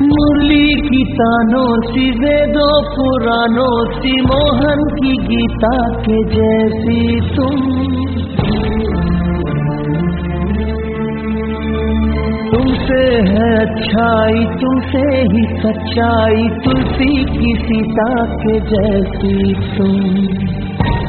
मुरली की तानों सी वेदों पुराणों सी मोहन की गीता के जैसी तुमसे है अच्छाई, तुमसे ही सच्चाई, तुलसी की सीता के जैसी तुम।